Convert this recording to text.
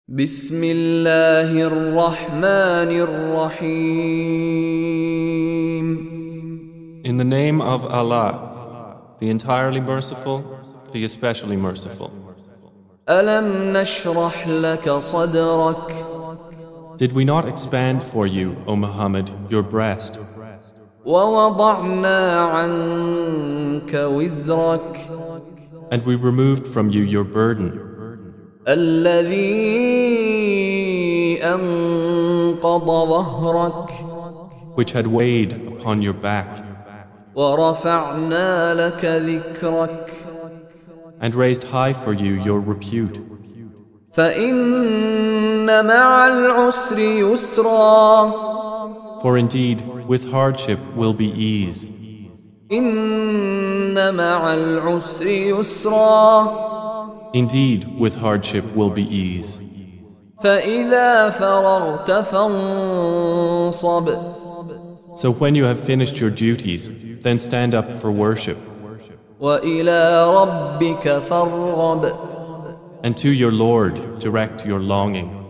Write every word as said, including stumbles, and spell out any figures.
بسم الله الرحمن الرحيم. In the name of Allah, the entirely merciful, the especially merciful. ألم نشرح لك صدرك Did we not expand for you, O Muhammad, your breast, ووضعنا عنك وزرك and we removed from you your burden, الذي أنقض ظهرك which had weighed upon your back, ورفعنا لك ذكرك and raised high for you your repute. فإن مع العسر يسرا For indeed, with hardship will be ease. إن مع العسر يسرا Indeed, with hardship will be ease. فإذا فرغت فانصب So when you have finished your duties, then stand up for worship, وإلى ربك فارغب and to your Lord direct your longing.